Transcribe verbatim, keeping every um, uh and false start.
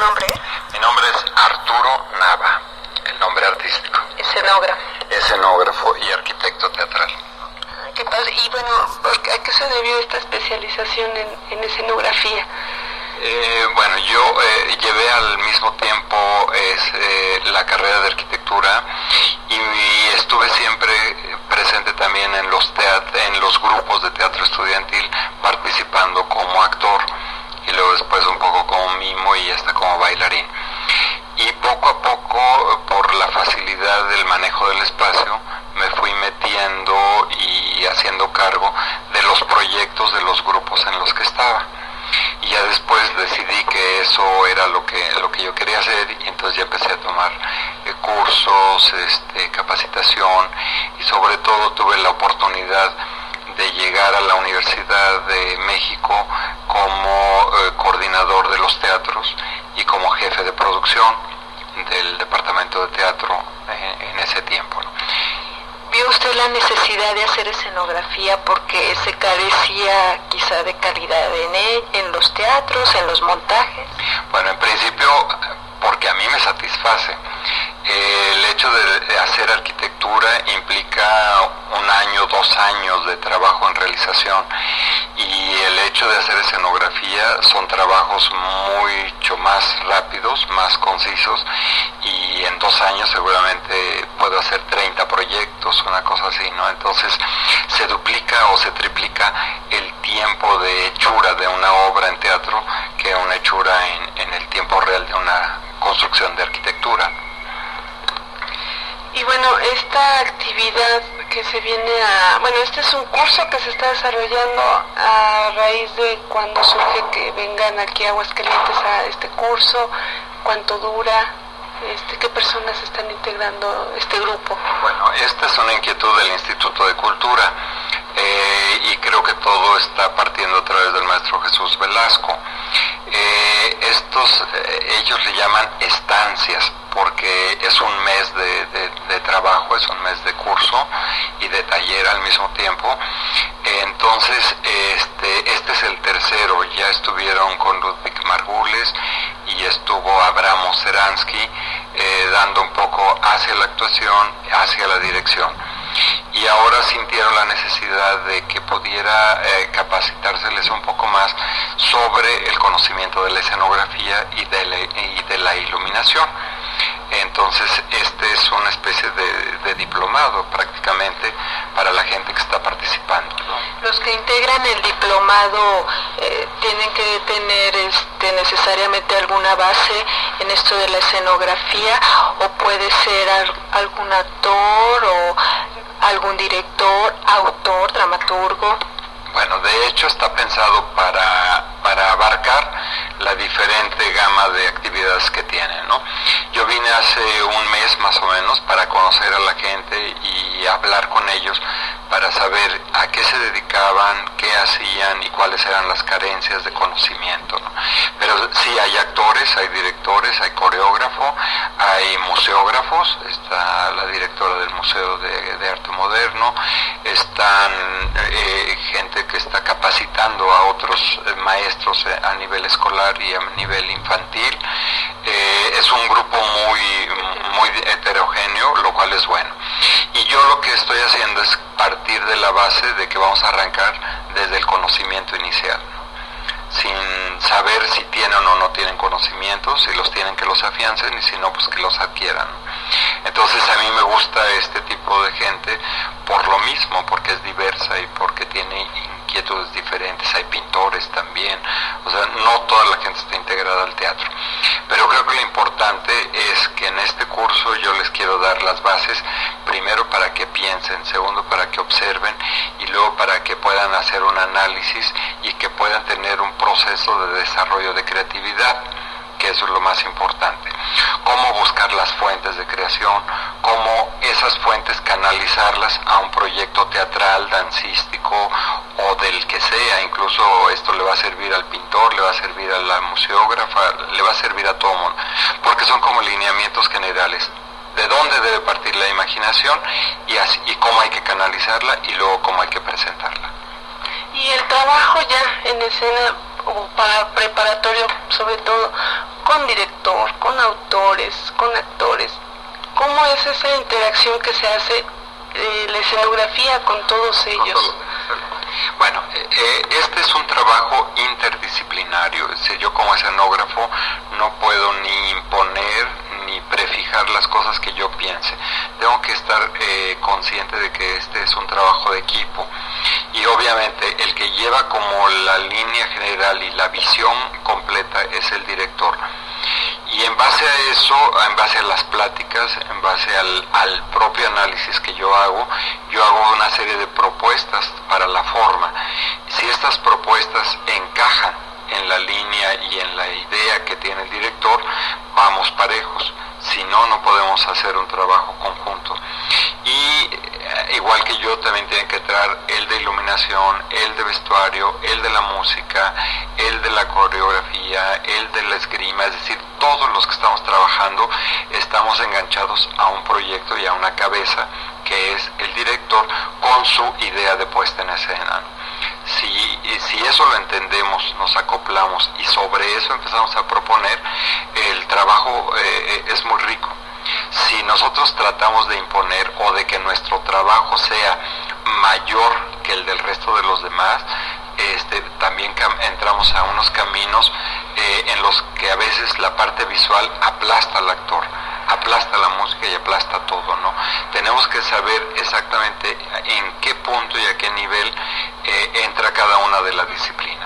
nombre? Mi nombre es Arturo Nava, el nombre artístico. Escenógrafo. Escenógrafo y arquitecto teatral. ¿Qué padre? Y bueno, ¿a qué se debió esta especialización en, en escenografía? Eh, bueno, yo eh, llevé al mismo tiempo es, eh, la carrera de arquitectura y, y estuve siempre presente también en los teat en los grupos de teatro estudiantil, participando como actor y luego después un poco como mimo y hasta como bailarín. Y poco a poco, por la facilidad del manejo del espacio, me fui metiendo y haciendo cargo de los proyectos de los grupos en los que estaba. Y ya después decidí que eso era lo que lo que yo quería hacer y entonces ya empecé a tomar eh, cursos, este, capacitación y sobre todo tuve la oportunidad de llegar a la Universidad de México como eh, coordinador de los teatros y como jefe de producción del departamento de teatro en, en ese tiempo, ¿no? ¿Vio usted la necesidad de hacer escenografía porque se carecía quizá de calidad en, el, en los teatros, en los montajes? Bueno, en principio, porque a mí me satisface. Eh, el hecho de hacer arquitectura implica un año, dos años de trabajo en realización y el hecho de hacer escenografía son trabajos mucho más rápidos, más concisos y en dos años seguramente puedo hacer treinta proyectos, una cosa así, ¿no? Entonces se duplica o se triplica el tiempo de hechura de una obra en teatro que una hechura en, en el tiempo real de una construcción de arquitectura. Y bueno, esta actividad que se viene a... Bueno, este es un curso que se está desarrollando a raíz de cuando surge que vengan aquí a Aguascalientes a este curso, cuánto dura, este, qué personas están integrando este grupo. Bueno, esta es una inquietud del Instituto de Cultura eh, y creo que todo está partiendo a través del maestro Jesús Velasco. Eh, estos, eh, ellos le llaman estancias porque es un mes de, de, de trabajo, es un mes de curso y de taller al mismo tiempo. Entonces, este, este es el tercero, ya estuvieron con Ludwig Margules y estuvo Abraham Seransky eh, dando un poco hacia la actuación, hacia la dirección. Y ahora sintieron la necesidad de que pudiera eh, capacitárseles un poco más sobre el conocimiento de la escenografía y de la, y de la iluminación. Entonces este es una especie de, de diplomado prácticamente para la gente que está participando, ¿no? Los que integran el diplomado eh, tienen que tener este, necesariamente alguna base en esto de la escenografía o puede ser al, algún actor o algún director, autor, dramaturgo. Bueno, de hecho está pensado para, para abarcar la diferente gama de actividades que tienen, ¿no? Yo vine hace un mes más o menos para conocer a la gente y hablar con ellos para saber a qué se dedicaban, qué hacían y cuáles eran las carencias de conocimiento, ¿no? Pero sí hay actores, hay directores, hay coreógrafo, hay museógrafos, está la directora del Museo de, de Arte Moderno, están eh, gente que está capacitando a otros eh, maestros eh, a nivel escolar y a nivel infantil. Eh, es un grupo muy, muy heterogéneo, lo cual es bueno. Y yo lo que estoy haciendo es partir de la base de que vamos a arrancar desde el conocimiento inicial, ¿no? Sin saber si tienen o no tienen conocimientos, si los tienen que los afiancen y si no, pues que los adquieran, ¿no? Entonces a mí me gusta este tipo de gente por lo mismo, porque es diversa y porque tiene inquietudes diferentes, hay pintores también, o sea, no toda la gente está integrada al teatro. Pero creo que lo importante es que en este curso yo les quiero dar las bases, primero para que piensen, segundo para que observen y luego para que puedan hacer un análisis y que puedan tener un proceso de desarrollo de creatividad, que eso es lo más importante. Cómo buscar las fuentes de creación, cómo esas fuentes canalizarlas a un proyecto teatral, dancístico o del que sea. Incluso esto le va a servir al pintor, le va a servir a la museógrafa, le va a servir a todo el mundo, porque son como lineamientos generales. De dónde debe partir la imaginación y, así, y cómo hay que canalizarla y luego cómo hay que presentarla. Y el trabajo ya en escena o para preparatorio, sobre todo, con director, con autores, con actores. ¿Cómo es esa interacción que se hace, eh, la escenografía con todos ellos? Bueno, eh, este es un trabajo interdisciplinario. Es decir, yo como escenógrafo no puedo ni imponer ni prefijar las cosas que yo piense. Tengo que estar eh, consciente de que este es un trabajo de equipo, y obviamente el que lleva como la línea general y la visión completa es el director. Y en base a eso, en base a las pláticas, en base al, al propio análisis que yo hago, yo hago una serie de propuestas para la forma. Si estas propuestas encajan en la línea y en la idea que tiene el director, vamos parejos. Si no, no podemos hacer un trabajo conjunto. Y eh, igual que yo, también tiene que entrar el de iluminación, el de vestuario, el de la música, el de la coreografía, el de la esgrima. Es decir, todos los que estamos trabajando estamos enganchados a un proyecto y a una cabeza, que es el director con su idea de puesta en escena. Si, si eso lo entendemos, nos acoplamos y sobre eso empezamos a proponer, el trabajo eh, es muy rico. Si nosotros tratamos de imponer o de que nuestro trabajo sea mayor que el del resto de los demás, este, también entramos a unos caminos eh, en los que a veces la parte visual aplasta al actor, aplasta la música y aplasta todo, ¿no? Tenemos que saber exactamente en qué punto y a qué nivel eh, entra cada una de las disciplinas.